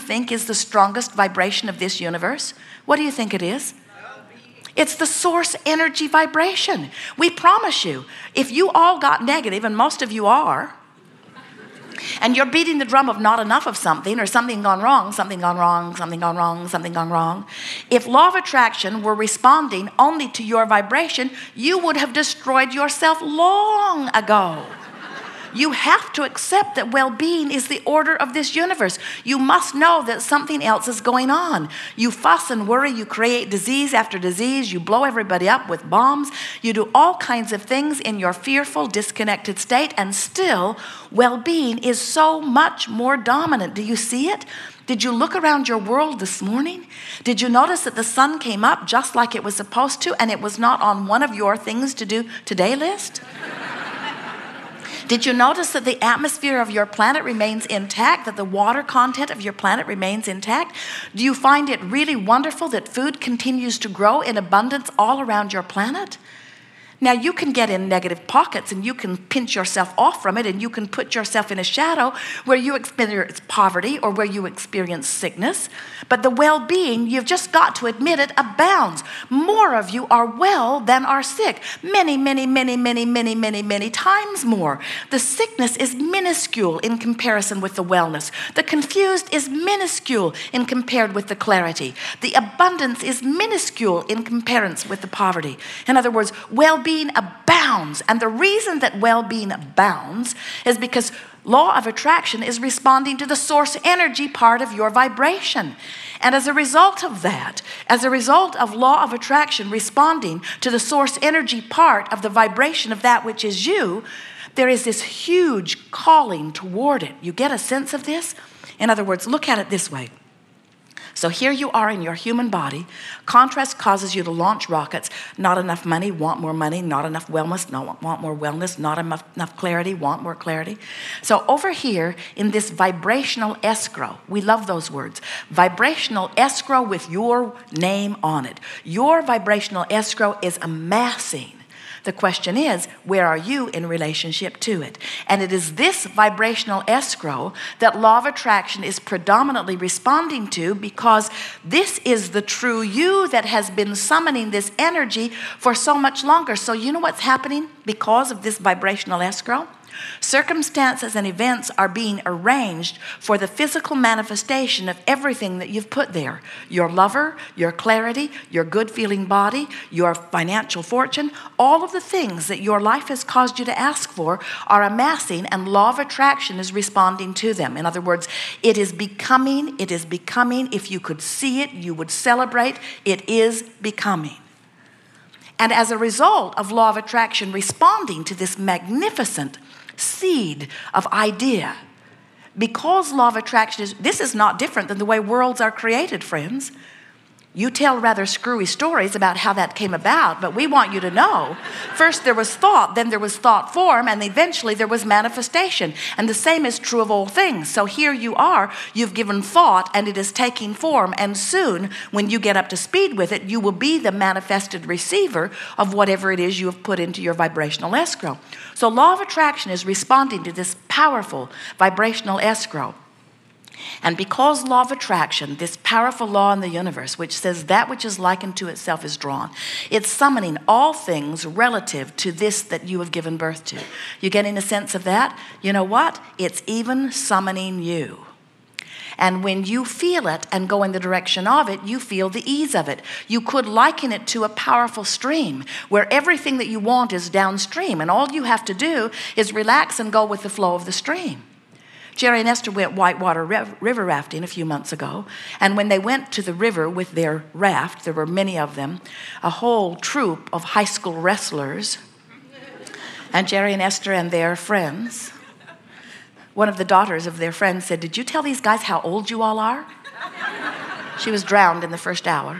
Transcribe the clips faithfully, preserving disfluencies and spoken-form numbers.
think is the strongest vibration of this universe? What do you think it is? It's the source energy vibration. We promise you, if you all got negative, and most of you are, and you're beating the drum of not enough of something, or something gone wrong, something gone wrong, something gone wrong, something gone wrong. If law of attraction were responding only to your vibration, you would have destroyed yourself long ago. You have to accept that well-being is the order of this universe. You must know that something else is going on. You fuss and worry, you create disease after disease, you blow everybody up with bombs, you do all kinds of things in your fearful, disconnected state, and still well-being is so much more dominant. Do you see it? Did you look around your world this morning? Did you notice that the sun came up just like it was supposed to, and it was not on one of your things to do today list? Did you notice that the atmosphere of your planet remains intact, that the water content of your planet remains intact? Do you find it really wonderful that food continues to grow in abundance all around your planet? Now, you can get in negative pockets and you can pinch yourself off from it, and you can put yourself in a shadow where you experience poverty or where you experience sickness. But the well-being, you've just got to admit it, abounds. More of you are well than are sick. Many, many, many, many, many, many, many times more. The sickness is minuscule in comparison with the wellness. The confused is minuscule in compared with the clarity. The abundance is minuscule in comparison with the poverty. In other words, well-being Well-being abounds, and the reason that well-being abounds is because law of attraction is responding to the source energy part of your vibration. And as a result of that, as a result of law of attraction responding to the source energy part of the vibration of that which is you, there is this huge calling toward it. You get a sense of this? In other words, look at it this way. So here you are in your human body. Contrast causes you to launch rockets. Not enough money, want more money. Not enough wellness, no, want more wellness. Not enough, enough clarity, want more clarity. So over here in this vibrational escrow, we love those words. Vibrational escrow with your name on it. Your vibrational escrow is amassing. The question is, where are you in relationship to it? And it is this vibrational escrow that law of attraction is predominantly responding to, because this is the true you that has been summoning this energy for so much longer. So you know what's happening because of this vibrational escrow? Circumstances and events are being arranged for the physical manifestation of everything that you've put there. Your lover, your clarity, your good feeling body, your financial fortune, all of the things that your life has caused you to ask for are amassing, and law of attraction is responding to them. In other words, it is becoming, it is becoming. If you could see it, you would celebrate. It is becoming. And as a result of law of attraction responding to this magnificent seed of idea, because law of attraction is, this is not different than the way worlds are created, friends. You tell rather screwy stories about how that came about, but we want you to know, first there was thought, then there was thought form, and eventually there was manifestation. And the same is true of all things. So here you are, you've given thought, and it is taking form, and soon, when you get up to speed with it, you will be the manifested receiver of whatever it is you have put into your vibrational escrow. So law of attraction is responding to this powerful vibrational escrow. And because law of attraction, this powerful law in the universe, which says that which is likened to itself is drawn, it's summoning all things relative to this that you have given birth to. You getting a sense of that? You know what? It's even summoning you. And when you feel it and go in the direction of it, you feel the ease of it. You could liken it to a powerful stream where everything that you want is downstream, and all you have to do is relax and go with the flow of the stream. Jerry and Esther went whitewater river rafting a few months ago, and when they went to the river with their raft, there were many of them, a whole troop of high school wrestlers, and Jerry and Esther and their friends. One of the daughters of their friends said, "Did you tell these guys how old you all are?" She was drowned in the first hour.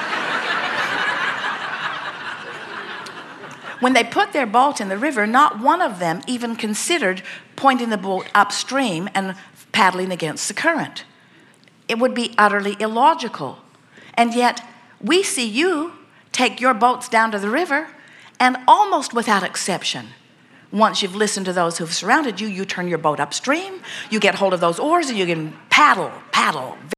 When they put their boat in the river, not one of them even considered pointing the boat upstream and paddling against the current. It would be utterly illogical. And yet, we see you take your boats down to the river, and almost without exception, once you've listened to those who've surrounded you, you turn your boat upstream, you get hold of those oars, and you can paddle, paddle.